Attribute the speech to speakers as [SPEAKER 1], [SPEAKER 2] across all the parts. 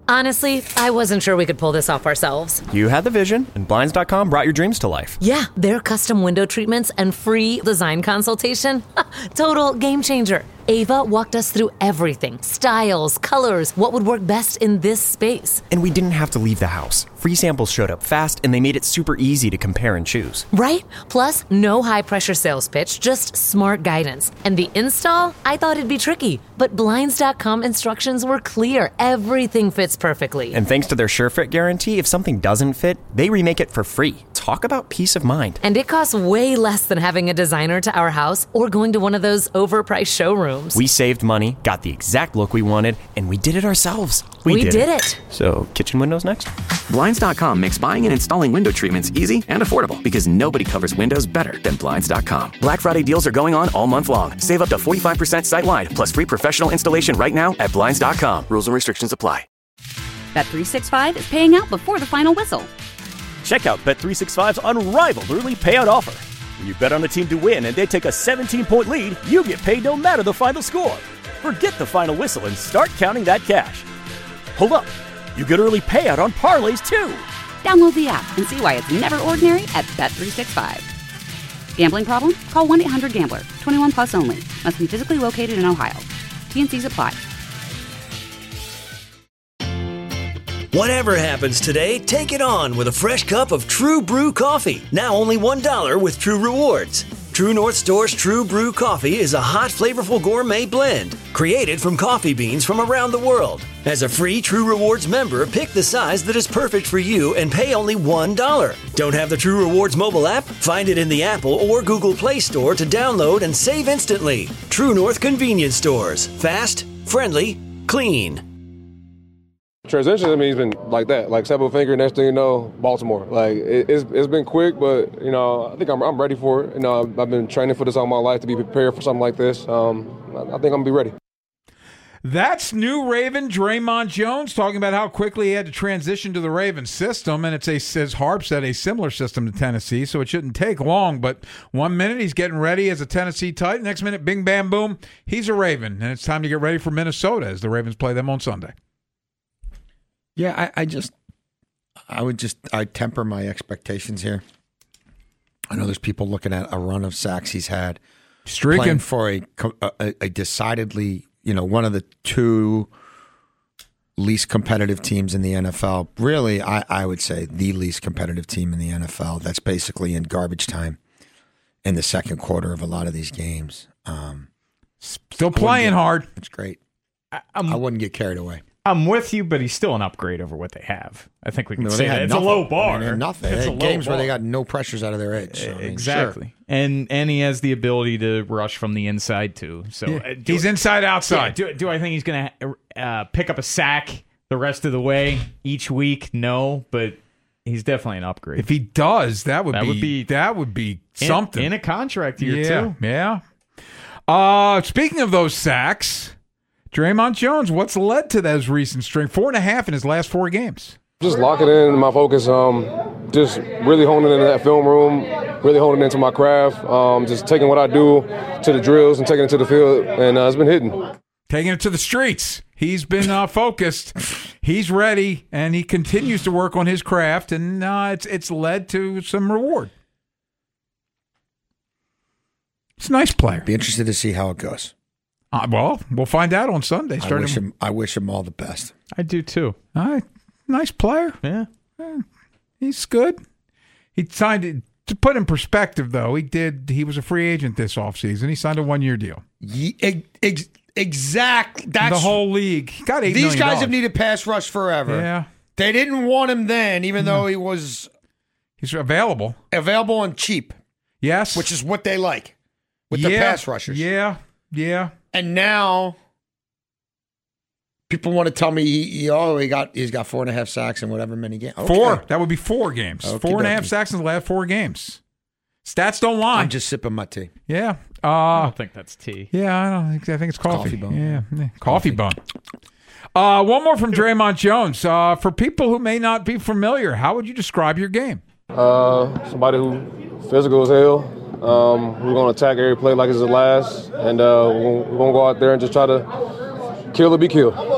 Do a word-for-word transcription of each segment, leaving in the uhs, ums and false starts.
[SPEAKER 1] Honestly, I wasn't sure we could pull this off ourselves.
[SPEAKER 2] You had the vision, and Blinds dot com brought your dreams to life.
[SPEAKER 1] Yeah, their custom window treatments and free design consultation. Total game changer. Ava walked us through everything. Styles, colors, what would work best in this space.
[SPEAKER 2] And we didn't have to leave the house. Free samples showed up fast, and they made it super easy to compare and choose.
[SPEAKER 1] Right? Plus, no high-pressure sales pitch, just smart guidance. And the install? I thought it'd be tricky. But Blinds dot com instructions were clear. Everything fits perfectly.
[SPEAKER 2] And thanks to their SureFit guarantee, if something doesn't fit, they remake it for free. Talk about peace of mind.
[SPEAKER 1] And it costs way less than having a designer to our house or going to one of those overpriced showrooms.
[SPEAKER 2] We saved money, got the exact look we wanted, and we did it ourselves.
[SPEAKER 1] We, we
[SPEAKER 2] did,
[SPEAKER 1] did
[SPEAKER 2] it.
[SPEAKER 1] it.
[SPEAKER 2] So, kitchen windows next?
[SPEAKER 3] Blinds dot com makes buying and installing window treatments easy and affordable because nobody covers windows better than Blinds dot com. Black Friday deals are going on all month long. Save up to forty-five percent site-wide, plus free professional installation right now at Blinds dot com. Rules and restrictions apply.
[SPEAKER 4] Bet three sixty-five is paying out before the final whistle.
[SPEAKER 5] Check out Bet three sixty-five's unrivaled early payout offer. When you bet on a team to win and they take a seventeen-point lead, you get paid no matter the final score. Forget the final whistle and start counting that cash. Hold up. You get early payout on parlays, too.
[SPEAKER 4] Download the app and see why it's never ordinary at Bet three sixty-five. Gambling problem? Call one eight hundred gambler. twenty-one plus only. Must be physically located in Ohio. T N Cs apply.
[SPEAKER 6] Whatever happens today, take it on with a fresh cup of True Brew coffee. Now only one dollar with True Rewards. True North Store's True Brew coffee is a hot, flavorful gourmet blend created from coffee beans from around the world. As a free True Rewards member, pick the size that is perfect for you and pay only one dollar. Don't have the True Rewards mobile app? Find it in the Apple or Google Play Store to download and save instantly. True North Convenience Stores. Fast, friendly, clean.
[SPEAKER 7] Transition, I mean, it's been like that, like seven finger. Next thing you know, Baltimore. Like it, it's it's been quick, but you know, I think I'm I'm ready for it. You know, I've, I've been training for this all my life to be prepared for something like this. Um, I, I think I'm gonna be ready.
[SPEAKER 8] That's new Raven Draymond Jones talking about how quickly he had to transition to the Raven system, and it's a, as Harp said, a similar system to Tennessee, so it shouldn't take long. But one minute he's getting ready as a Tennessee Titan, next minute, bing, bam, boom, he's a Raven, and it's time to get ready for Minnesota as the Ravens play them on Sunday.
[SPEAKER 9] Yeah, I, I just, I would just, I temper my expectations here. I know there's people looking at a run of sacks he's had,
[SPEAKER 8] streaking
[SPEAKER 9] playing for a, a, a decidedly, you know, one of the two least competitive teams in the N F L. Really, I, I would say the least competitive team in the N F L. That's basically in garbage time in the second quarter of a lot of these games. Um,
[SPEAKER 8] Still playing
[SPEAKER 9] get,
[SPEAKER 8] hard.
[SPEAKER 9] It's great.
[SPEAKER 10] I,
[SPEAKER 9] I wouldn't get carried away.
[SPEAKER 10] I'm with you, but he's still an upgrade over what they have. I think we can
[SPEAKER 9] no,
[SPEAKER 10] say that. It's
[SPEAKER 9] nothing.
[SPEAKER 10] a low bar.
[SPEAKER 9] I mean, nothing.
[SPEAKER 10] It's
[SPEAKER 9] they
[SPEAKER 10] a
[SPEAKER 9] had
[SPEAKER 10] low
[SPEAKER 9] games
[SPEAKER 10] bar.
[SPEAKER 9] where they got no pressures out of their edge. So, I mean,
[SPEAKER 10] exactly.
[SPEAKER 9] Sure.
[SPEAKER 10] And and he has the ability to rush from the inside, too. So
[SPEAKER 8] yeah.
[SPEAKER 10] uh,
[SPEAKER 8] He's
[SPEAKER 10] I,
[SPEAKER 8] inside, outside.
[SPEAKER 10] Yeah, do, do I think he's going to uh, pick up a sack the rest of the way each week? No, but he's definitely an upgrade.
[SPEAKER 8] If he does, that would,
[SPEAKER 10] that
[SPEAKER 8] be,
[SPEAKER 10] would be
[SPEAKER 8] that would be something.
[SPEAKER 10] In, in a contract year,
[SPEAKER 8] yeah,
[SPEAKER 10] too.
[SPEAKER 8] Yeah. Uh, speaking of those sacks, Draymond Jones, what's led to those recent string? Four and a half in his last four games.
[SPEAKER 7] Just locking in my focus, um, just really honing into that film room, really honing into my craft, um, just taking what I do to the drills and taking it to the field, and uh, it's been hitting.
[SPEAKER 8] Taking it to the streets. He's been uh, focused. He's ready, and he continues to work on his craft, and uh, it's it's led to some reward. It's a nice player.
[SPEAKER 9] Be interested to see how it goes.
[SPEAKER 8] Uh, well, we'll find out on Sunday.
[SPEAKER 9] I wish, him, I wish him all the best.
[SPEAKER 10] I do, too.
[SPEAKER 8] All right. Nice player.
[SPEAKER 10] Yeah.
[SPEAKER 8] yeah. He's good. He signed it. To put in perspective, though, he did. He was a free agent this offseason. He signed a one-year deal.
[SPEAKER 9] Ye- ex- exactly. That's
[SPEAKER 8] the whole league. He got eight
[SPEAKER 9] These
[SPEAKER 8] million
[SPEAKER 9] guys
[SPEAKER 8] dollars.
[SPEAKER 9] have needed pass rush forever.
[SPEAKER 8] Yeah.
[SPEAKER 9] They didn't want him then, even
[SPEAKER 8] no.
[SPEAKER 9] though he was...
[SPEAKER 8] He's available.
[SPEAKER 9] Available and cheap.
[SPEAKER 8] Yes.
[SPEAKER 9] Which is what they like with
[SPEAKER 8] yeah.
[SPEAKER 9] the pass rushers.
[SPEAKER 8] Yeah. Yeah.
[SPEAKER 9] And now... People want to tell me, he, he, oh, he got he's got four and a half sacks in whatever many games. Okay.
[SPEAKER 8] Four. That would be four games.
[SPEAKER 9] Okey
[SPEAKER 8] four and a
[SPEAKER 9] dokey.
[SPEAKER 8] half sacks in the last four games. Stats don't lie.
[SPEAKER 9] I'm just sipping my tea.
[SPEAKER 8] Yeah. Uh,
[SPEAKER 10] I don't think that's tea.
[SPEAKER 8] Yeah, I don't think. I think it's coffee.
[SPEAKER 9] Coffee bone.
[SPEAKER 8] Yeah, yeah. Coffee, coffee bone. Uh, one more from Draymond Jones. Uh, for people who may not be familiar, how would you describe your game?
[SPEAKER 7] Uh, somebody who physical as hell. Um, we're gonna attack every play like it's the last, and uh, we're gonna go out there and just try to kill or be killed.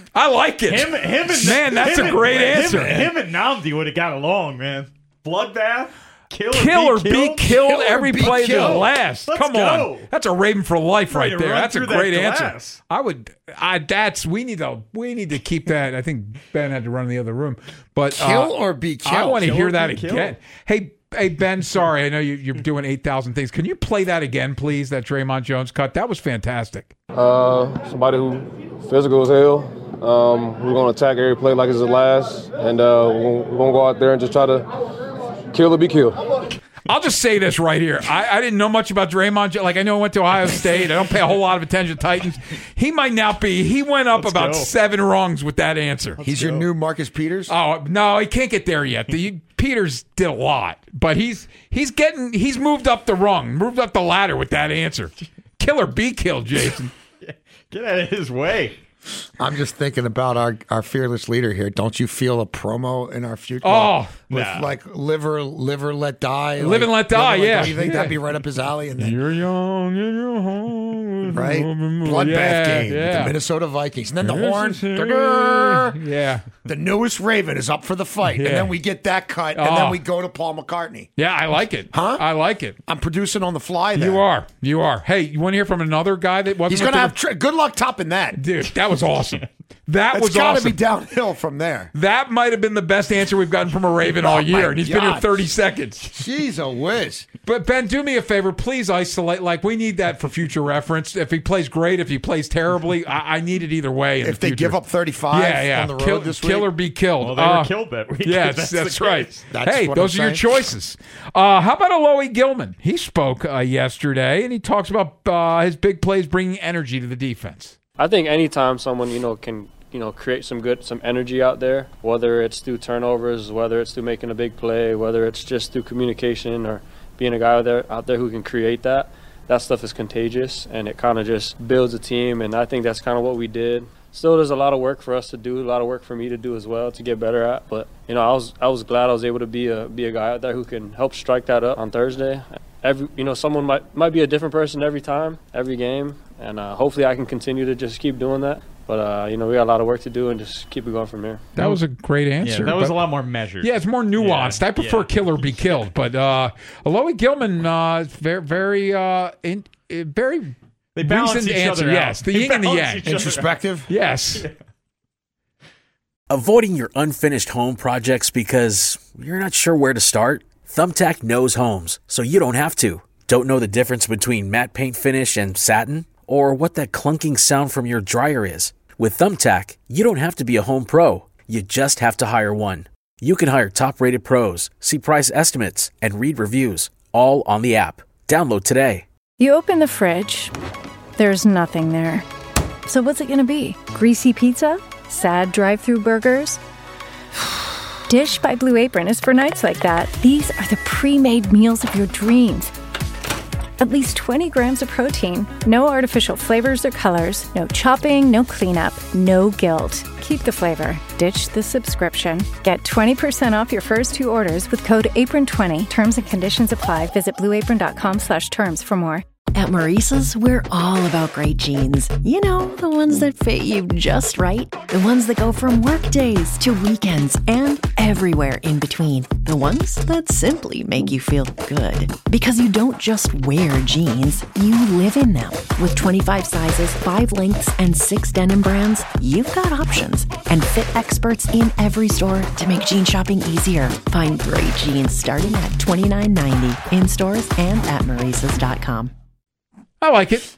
[SPEAKER 8] I like it.
[SPEAKER 10] Him, him and
[SPEAKER 8] man, that's
[SPEAKER 10] him
[SPEAKER 8] a great
[SPEAKER 10] and,
[SPEAKER 8] answer.
[SPEAKER 10] Him, him and Namdi would have got along, man. Bloodbath. Kill or,
[SPEAKER 8] Kill or
[SPEAKER 10] be,
[SPEAKER 8] be
[SPEAKER 10] killed,
[SPEAKER 8] killed
[SPEAKER 9] Kill or
[SPEAKER 8] every
[SPEAKER 9] be
[SPEAKER 8] play to the
[SPEAKER 9] killed.
[SPEAKER 8] last.
[SPEAKER 10] Let's
[SPEAKER 8] Come
[SPEAKER 10] go.
[SPEAKER 8] on, that's a Raven for life right
[SPEAKER 10] Ready to
[SPEAKER 8] there.
[SPEAKER 10] run
[SPEAKER 8] That's a
[SPEAKER 10] through that
[SPEAKER 8] great answer.
[SPEAKER 10] glass.
[SPEAKER 8] I would. I that's we need to we need to keep that. I think Ben had to run in the other room, but
[SPEAKER 9] Kill
[SPEAKER 8] uh,
[SPEAKER 9] or be killed.
[SPEAKER 8] I want to
[SPEAKER 10] Kill
[SPEAKER 8] hear
[SPEAKER 10] or
[SPEAKER 8] that
[SPEAKER 10] be
[SPEAKER 8] again.
[SPEAKER 10] killed.
[SPEAKER 8] Hey. Hey, Ben, sorry. I know you, you're doing eight thousand things. Can you play that again, please, that Draymond Jones cut? That was fantastic.
[SPEAKER 7] Uh, somebody who physical as hell. Um, we're going to attack every play like it's the last. And uh, we're going to go out there and just try to kill or be killed.
[SPEAKER 8] I'll just say this right here. I, I didn't know much about Draymond. Like, I know I went to Ohio State. I don't pay a whole lot of attention to Titans. He might not be. He went up
[SPEAKER 10] Let's
[SPEAKER 8] about
[SPEAKER 10] go.
[SPEAKER 8] seven rungs with that answer.
[SPEAKER 9] He's your new Marcus Peters?
[SPEAKER 8] Oh, no, he can't get there yet. The Peters did a lot, but he's he's getting he's moved up the rung, moved up the ladder with that answer. Kill or be killed, Jason.
[SPEAKER 10] Get out of his way.
[SPEAKER 9] I'm just thinking about our, our fearless leader here. Don't you feel a promo in our future?
[SPEAKER 8] Oh,
[SPEAKER 9] with
[SPEAKER 10] nah.
[SPEAKER 9] like liver, liver let die,
[SPEAKER 8] Live and let die,
[SPEAKER 9] liver
[SPEAKER 8] yeah.
[SPEAKER 9] Do you think
[SPEAKER 8] Yeah.
[SPEAKER 9] that'd be right up his alley? And then,
[SPEAKER 8] You're young and you're home.
[SPEAKER 9] right, bloodbath
[SPEAKER 8] yeah,
[SPEAKER 9] game with
[SPEAKER 8] yeah.
[SPEAKER 9] the Minnesota Vikings, and then the horn.
[SPEAKER 8] Yeah.
[SPEAKER 9] The newest Raven is up for the fight, and
[SPEAKER 8] Yeah.
[SPEAKER 9] then we get that cut, and
[SPEAKER 8] Oh.
[SPEAKER 9] then we go to Paul McCartney.
[SPEAKER 8] Yeah, I like it.
[SPEAKER 9] Huh?
[SPEAKER 8] I like it.
[SPEAKER 9] I'm producing on the fly. There.
[SPEAKER 8] You are. You are. Hey, you want to hear from another guy that wasn't
[SPEAKER 9] He's
[SPEAKER 8] with
[SPEAKER 9] gonna
[SPEAKER 8] the-
[SPEAKER 9] have tr- good luck topping that.
[SPEAKER 8] Dude, that was awesome. That
[SPEAKER 9] It's
[SPEAKER 8] was
[SPEAKER 9] got to
[SPEAKER 8] awesome.
[SPEAKER 9] be downhill from there.
[SPEAKER 8] That might have been the best answer we've gotten from a Raven all
[SPEAKER 9] Oh,
[SPEAKER 8] year,
[SPEAKER 9] my
[SPEAKER 8] and he's been here
[SPEAKER 9] God.
[SPEAKER 8] thirty seconds.
[SPEAKER 9] Jeez, a whiz.
[SPEAKER 8] But Ben, do me a favor, please isolate. Like, we need that for future reference. If he plays great, if he plays terribly, I, I need it either way. In
[SPEAKER 9] If
[SPEAKER 8] the
[SPEAKER 9] they
[SPEAKER 8] future.
[SPEAKER 9] give up thirty-five
[SPEAKER 8] yeah, yeah,
[SPEAKER 9] on the road
[SPEAKER 8] kill,
[SPEAKER 9] this week,
[SPEAKER 8] kill or be killed.
[SPEAKER 10] Well, they
[SPEAKER 8] Uh,
[SPEAKER 10] were killed that week.
[SPEAKER 8] Yes,
[SPEAKER 10] That's
[SPEAKER 8] that's,
[SPEAKER 10] the
[SPEAKER 8] right.
[SPEAKER 10] case.
[SPEAKER 9] That's
[SPEAKER 8] hey,
[SPEAKER 9] what
[SPEAKER 8] those
[SPEAKER 9] I'm
[SPEAKER 8] are your
[SPEAKER 9] saying.
[SPEAKER 8] choices. Uh, how about Aloy Gilman? He spoke uh, yesterday, and he talks about uh, his big plays bringing energy to the defense.
[SPEAKER 11] I think anytime someone, you know, can, you know, create some good, some energy out there, whether it's through turnovers, whether it's through making a big play, whether it's just through communication or being a guy out there, out there who can create that, that stuff is contagious, and it kind of just builds a team, and I think that's kind of what we did. Still, there's a lot of work for us to do, a lot of work for me to do as well to get better at. But you know, I was I was glad I was able to be a be a guy out there who can help strike that up on Thursday. Every you know, someone might might be a different person every time, every game, and uh, hopefully I can continue to just keep doing that. But uh, you know, we got a lot of work to do and just keep it going from here.
[SPEAKER 8] That was a great answer.
[SPEAKER 10] Yeah, that was
[SPEAKER 8] but-
[SPEAKER 10] a lot more measured.
[SPEAKER 8] Yeah, it's more nuanced.
[SPEAKER 10] Yeah,
[SPEAKER 8] I prefer
[SPEAKER 10] yeah.
[SPEAKER 8] kill or be killed, but uh, Aloy Gilman uh, is very, very, uh, in, uh, very
[SPEAKER 10] They balance
[SPEAKER 8] reasoned
[SPEAKER 10] each
[SPEAKER 8] answer.
[SPEAKER 10] other out.
[SPEAKER 8] Yes, the
[SPEAKER 10] They
[SPEAKER 8] yin and the
[SPEAKER 10] balance
[SPEAKER 8] yang.
[SPEAKER 10] each other out.
[SPEAKER 9] introspective.
[SPEAKER 8] Yes.
[SPEAKER 12] Avoiding your unfinished home projects because you're not sure where to start? Thumbtack knows homes, so you don't have to. Don't know the difference between matte paint finish and satin? Or what that clunking sound from your dryer is? With Thumbtack, you don't have to be a home pro. You just have to hire one. You can hire top-rated pros, see price estimates, and read reviews, all on the app. Download today.
[SPEAKER 13] You open the fridge, there's nothing there. So what's it gonna be? Greasy pizza? Sad drive-through burgers? Dish by Blue Apron is for nights like that. These are the pre-made meals of your dreams. At least twenty grams of protein, no artificial flavors or colors, no chopping, no cleanup, no guilt. Keep the flavor. Ditch the subscription. Get twenty percent off your first two orders with code apron twenty. Terms and conditions apply. Visit blueapron.com slash terms for more.
[SPEAKER 14] At Maurice's, we're all about great jeans. You know, the ones that fit you just right. The ones that go from work days to weekends and everywhere in between. The ones that simply make you feel good. Because you don't just wear jeans, you live in them. With twenty-five sizes, five lengths, and six denim brands, you've got options. And fit experts in every store to make jean shopping easier. Find great jeans starting at twenty-nine ninety in stores and at Maurice's dot com.
[SPEAKER 8] I like it.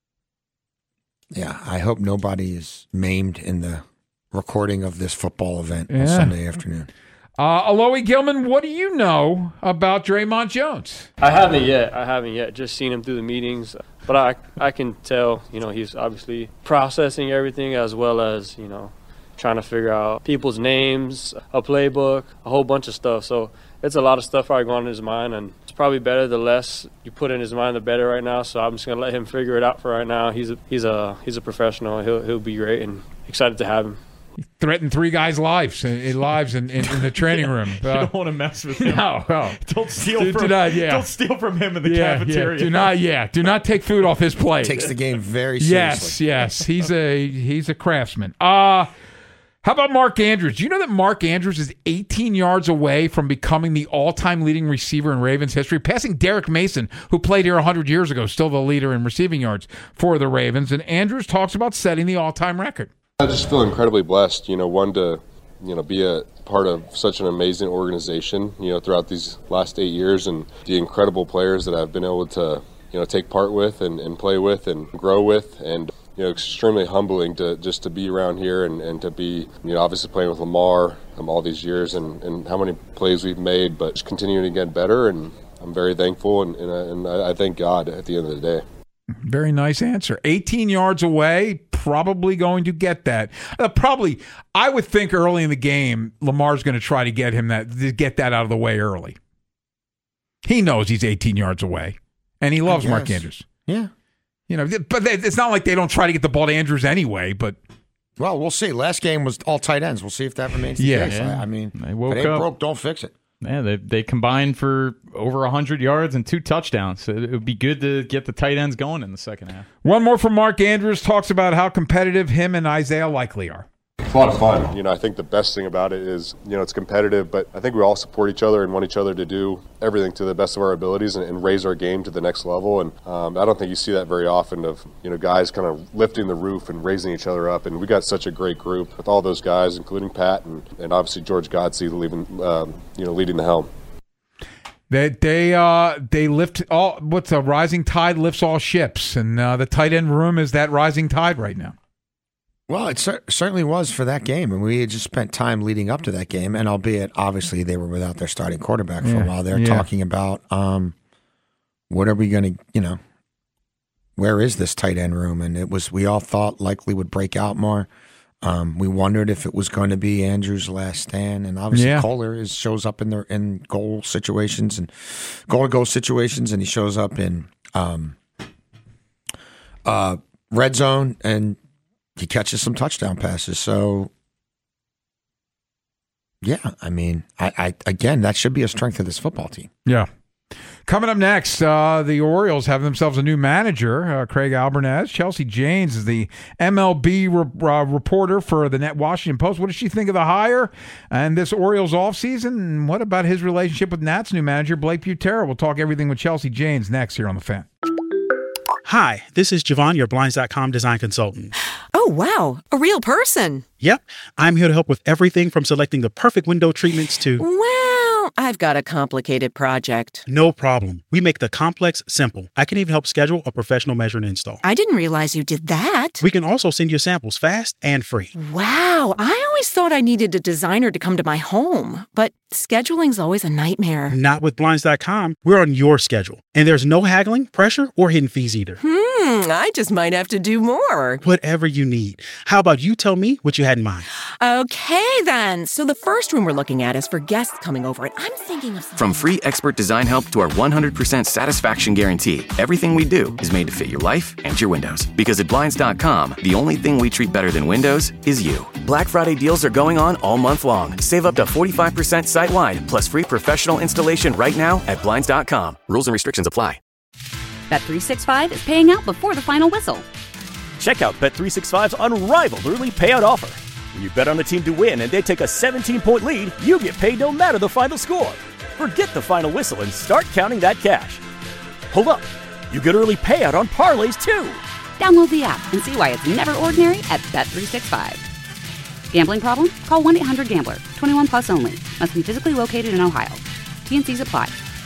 [SPEAKER 9] Yeah, I hope nobody is maimed in the recording of this football event
[SPEAKER 8] Yeah.
[SPEAKER 9] on Sunday afternoon.
[SPEAKER 8] Uh, Aloy Gilman, what do you know about Draymond Jones?
[SPEAKER 11] I haven't yet. I haven't yet. Just seen him through the meetings, but I I can tell. You know, he's obviously processing everything as well as you know, trying to figure out people's names, a playbook, a whole bunch of stuff. So it's a lot of stuff probably going on in his mind, and it's probably better the less you put in his mind, the better right now. So I'm just gonna let him figure it out for right now. He's a, he's a he's a professional. He'll he'll be great, and excited to have him.
[SPEAKER 8] Threatened three guys' lives in, in lives in, in, in the training room.
[SPEAKER 10] You
[SPEAKER 8] Uh,
[SPEAKER 10] don't want to mess with him.
[SPEAKER 8] no, no.
[SPEAKER 10] Don't steal
[SPEAKER 8] Do-
[SPEAKER 10] from
[SPEAKER 8] do not- yeah.
[SPEAKER 10] Don't steal from him in the
[SPEAKER 8] yeah,
[SPEAKER 10] cafeteria.
[SPEAKER 8] Yeah. Do not, yeah, do not take food off his plate.
[SPEAKER 9] Takes the game very
[SPEAKER 8] Yes,
[SPEAKER 9] seriously.
[SPEAKER 8] yes, he's a he's a craftsman. Uh how about Mark Andrews? Do you know that Mark Andrews is eighteen yards away from becoming the all-time leading receiver in Ravens history, passing Derek Mason, who played here one hundred years ago, still the leader in receiving yards for the Ravens. And Andrews talks about setting the all-time record.
[SPEAKER 15] I just feel incredibly blessed, you know, one to, you know, be a part of such an amazing organization, you know, throughout these last eight years and the incredible players that I've been able to, you know, take part with and, and play with and grow with. And, you know, extremely humbling to just to be around here and, and to be, you know, obviously playing with Lamar um, all these years and, and how many plays we've made, but just continuing to get better. And I'm very thankful and, and, I, and I thank God at the end of the day.
[SPEAKER 8] Very nice answer. eighteen yards away, probably going to get that. Uh, probably, I would think early in the game, Lamar's going to try to get him that, to get that out of the way early. He knows he's eighteen yards away, and he loves Mark Andrews.
[SPEAKER 9] Yeah.
[SPEAKER 8] You know, but it's not like they don't try to get the ball to Andrews anyway, but.
[SPEAKER 9] Well, we'll see. Last game was all tight ends. We'll see if that remains the
[SPEAKER 10] Yeah.
[SPEAKER 9] case.
[SPEAKER 10] Yeah.
[SPEAKER 9] I mean,
[SPEAKER 10] They woke
[SPEAKER 9] if it ain't
[SPEAKER 10] up.
[SPEAKER 9] broke, don't fix it.
[SPEAKER 10] Yeah, they they combined for over one hundred yards and two touchdowns. So it would be good to get the tight ends going in the second half.
[SPEAKER 8] One more from Mark Andrews, talks about how competitive him and Isaiah Likely are.
[SPEAKER 15] It's a lot of fun. You know, I think the best thing about it is, you know, it's competitive, but I think we all support each other and want each other to do everything to the best of our abilities and, and raise our game to the next level. And um, I don't think you see that very often of, you know, guys kind of lifting the roof and raising each other up. And we got such a great group with all those guys, including Pat and, and obviously George Godsey leading, um, you know, leading the helm.
[SPEAKER 8] They they uh they lift all. What's a rising tide lifts all ships, and uh, the tight end room is that rising tide right now.
[SPEAKER 9] Well, it cer- certainly was for that game, and we had just spent time leading up to that game. And albeit, obviously, they were without their starting quarterback for
[SPEAKER 8] Yeah,
[SPEAKER 9] a while. They're
[SPEAKER 8] yeah.
[SPEAKER 9] talking about um, what are we going to, you know, where is this tight end room? And it was we all thought Likely would break out more. Um, we wondered if it was going to be Andrews' last stand, and obviously
[SPEAKER 8] Yeah.
[SPEAKER 9] Kohler is shows up in the in goal situations and goal to goal situations, and he shows up in um, uh, red zone, and he catches some touchdown passes. So, yeah, I mean, I, I again, that should be a strength of this football team.
[SPEAKER 8] Yeah. Coming up next, uh, the Orioles have themselves a new manager, uh, Craig Albernaz. Chelsea Janes is the M L B re- uh, reporter for the Net Washington Post. What does she think of the hire and this Orioles offseason? And what about his relationship with Nats' new manager, Blake Butera? We'll talk everything with Chelsea Janes next here on The Fan.
[SPEAKER 16] Hi, this is Javon, your Blinds dot com design consultant.
[SPEAKER 17] Oh, wow. A real person.
[SPEAKER 16] Yep, I'm here to help with everything from selecting the perfect window treatments to...
[SPEAKER 17] Well, I've got a complicated project.
[SPEAKER 16] No problem. We make the complex simple. I can even help schedule a professional measure and install.
[SPEAKER 17] I didn't realize you did that.
[SPEAKER 16] We can also send you samples fast and free.
[SPEAKER 17] Wow, I always thought I needed a designer to come to my home, but scheduling's always a nightmare.
[SPEAKER 16] Not with Blinds dot com. We're on your schedule. And there's no haggling, pressure, or hidden fees either.
[SPEAKER 17] Hmm, I just might have to do more.
[SPEAKER 16] Whatever you need. How about you tell me what you had in mind?
[SPEAKER 17] Okay, then. So the first room we're looking at is for guests coming over, and I'm thinking of...
[SPEAKER 3] From free expert design help to our one hundred percent satisfaction guarantee, everything we do is made to fit your life and your windows. Because at Blinds dot com, the only thing we treat better than windows is you. Black Friday deals are going on all month long. Save up to forty-five percent site-wide, plus free professional installation right now at Blinds dot com. Rules and restrictions apply.
[SPEAKER 4] Bet three sixty-five is paying out before the final whistle.
[SPEAKER 5] Check out Bet three sixty-five's unrivaled early payout offer. When you bet on a team to win and they take a seventeen-point lead, you get paid no matter the final score. Forget the final whistle and start counting that cash. Hold up. You get early payout on parlays, too.
[SPEAKER 4] Download the app and see why it's never ordinary at Bet three sixty-five. Gambling problem? Call one eight hundred gambler. twenty-one plus only. Must be physically located in Ohio. T and Cs apply.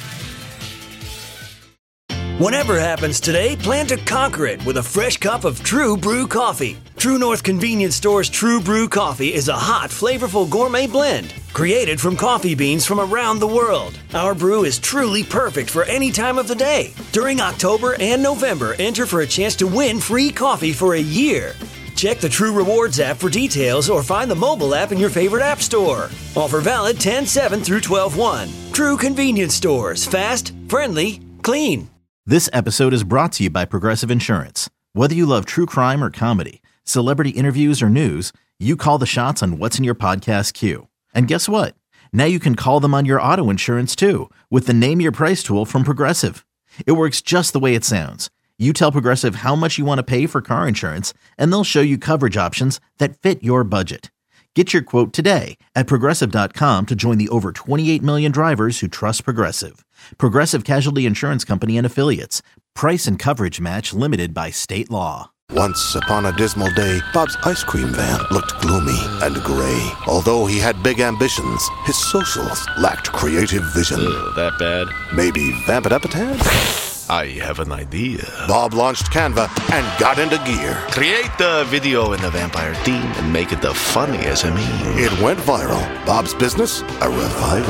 [SPEAKER 6] Whatever happens today, plan to conquer it with a fresh cup of True Brew coffee. True North Convenience Store's True Brew coffee is a hot, flavorful gourmet blend created from coffee beans from around the world. Our brew is truly perfect for any time of the day. During October and November, enter for a chance to win free coffee for a year. Check the True Rewards app for details or find the mobile app in your favorite app store. Offer valid ten seven through twelve one. True Convenience Stores. Fast, friendly, clean.
[SPEAKER 18] This episode is brought to you by Progressive Insurance. Whether you love true crime or comedy, celebrity interviews or news, You call the shots on what's in your podcast queue. And guess what? Now you can call them on your auto insurance too with the Name Your Price tool from Progressive. It works just the way it sounds. You tell Progressive how much you want to pay for car insurance, and they'll show you coverage options that fit your budget. Get your quote today at Progressive dot com to join the over twenty-eight million drivers who trust Progressive. Progressive Casualty Insurance Company and Affiliates. Price and coverage match limited by state law.
[SPEAKER 19] Once upon a dismal day, Bob's ice cream van looked gloomy and gray. Although he had big ambitions, his socials lacked creative vision.
[SPEAKER 20] Ugh, that bad?
[SPEAKER 19] Maybe vamp it up a tad?
[SPEAKER 20] I have an idea.
[SPEAKER 19] Bob launched Canva and got into gear.
[SPEAKER 20] Create the video in the vampire theme and make it the funniest of me.
[SPEAKER 19] It went viral. Bob's business, a revival.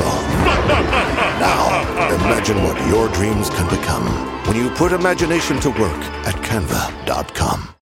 [SPEAKER 19] Now, imagine what your dreams can become when you put imagination to work at canva dot com.